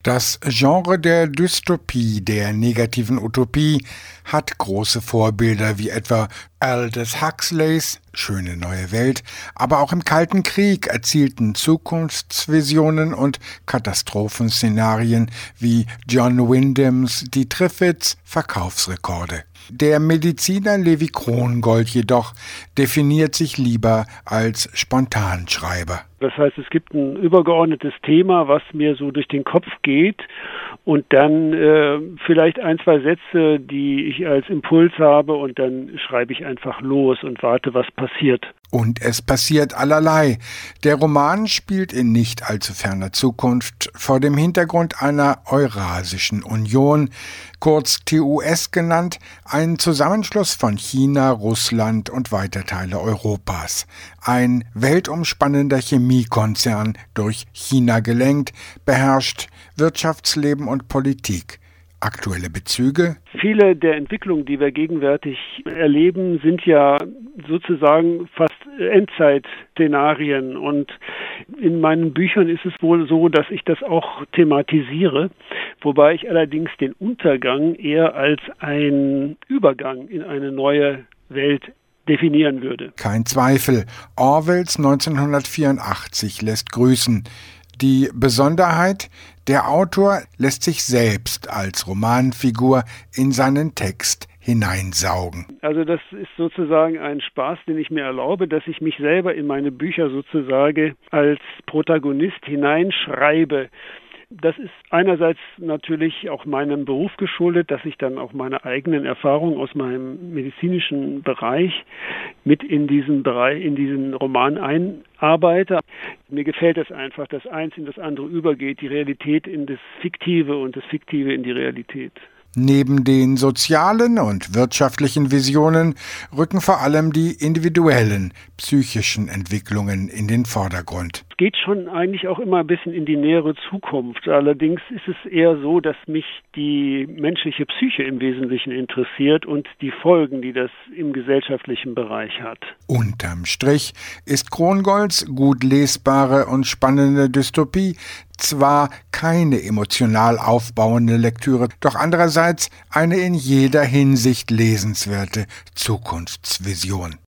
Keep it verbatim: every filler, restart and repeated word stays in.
Das Genre der Dystopie, der negativen Utopie, hat große Vorbilder wie etwa Aldous Huxleys Schöne neue Welt, aber auch im Kalten Krieg erzielten Zukunftsvisionen und Katastrophenszenarien wie John Wyndhams Die Triffids Verkaufsrekorde. Der Mediziner Levi Krongold jedoch definiert sich lieber als Spontanschreiber. Das heißt, es gibt ein übergeordnetes Thema, was mir so durch den Kopf geht und dann äh, vielleicht ein, zwei Sätze, die ich als Impuls habe und dann schreibe ich einfach los und warte, was passiert. Und es passiert allerlei. Der Roman spielt in nicht allzu ferner Zukunft vor dem Hintergrund einer Eurasischen Union, kurz T U S genannt, ein Zusammenschluss von China, Russland und weiter Teile Europas. Ein weltumspannender Chemiekonzern, durch China gelenkt, beherrscht Wirtschaftsleben und Politik. Aktuelle Bezüge? Viele der Entwicklungen, die wir gegenwärtig erleben, sind ja sozusagen fast Endzeitszenarien. Und in meinen Büchern ist es wohl so, dass ich das auch thematisiere, wobei ich allerdings den Untergang eher als einen Übergang in eine neue Welt definieren würde. Kein Zweifel, Orwells neunzehnhundertvierundachtzig lässt grüßen. Die Besonderheit, der Autor lässt sich selbst als Romanfigur in seinen Text hineinsaugen. Also das ist sozusagen ein Spaß, den ich mir erlaube, dass ich mich selber in meine Bücher sozusagen als Protagonist hineinschreibe. Das ist einerseits natürlich auch meinem Beruf geschuldet, dass ich dann auch meine eigenen Erfahrungen aus meinem medizinischen Bereich mit in diesen Bereich, in diesen Roman einarbeite. Mir gefällt es einfach, dass eins in das andere übergeht, die Realität in das Fiktive und das Fiktive in die Realität. Neben den sozialen und wirtschaftlichen Visionen rücken vor allem die individuellen, psychischen Entwicklungen in den Vordergrund. Es geht schon eigentlich auch immer ein bisschen in die nähere Zukunft. Allerdings ist es eher so, dass mich die menschliche Psyche im Wesentlichen interessiert und die Folgen, die das im gesellschaftlichen Bereich hat. Unterm Strich ist Krongolds gut lesbare und spannende Dystopie zwar keine emotional aufbauende Lektüre, doch andererseits eine in jeder Hinsicht lesenswerte Zukunftsvision.